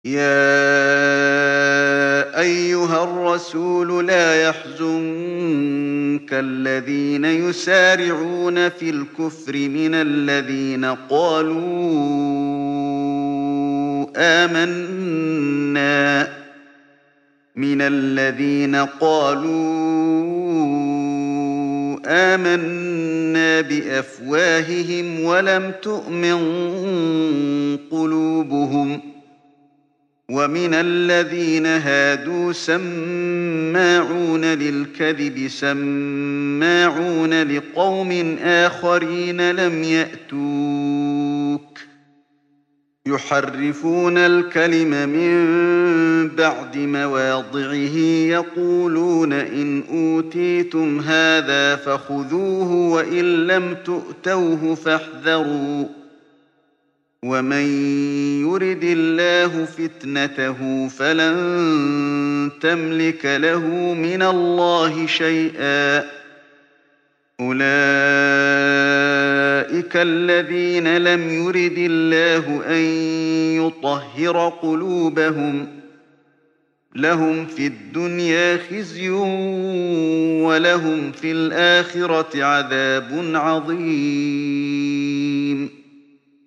يا أيها الرسول لا يحزنك الذين يسارعون في الكفر من الذين قالوا آمنا بأفواههم ولم تؤمن قلوبهم ومن الذين هادوا سماعون للكذب سماعون لقوم آخرين لم يأتوك يحرفون الكلم من بعد مواضعه يقولون إن أوتيتم هذا فخذوه وإن لم تؤتوه فاحذروا ومن يرد الله فتنته فلن تملك له من الله شيئا أولئك الذين لم يرد الله أن يطهر قلوبهم لهم في الدنيا خزي ولهم في الآخرة عذاب عظيم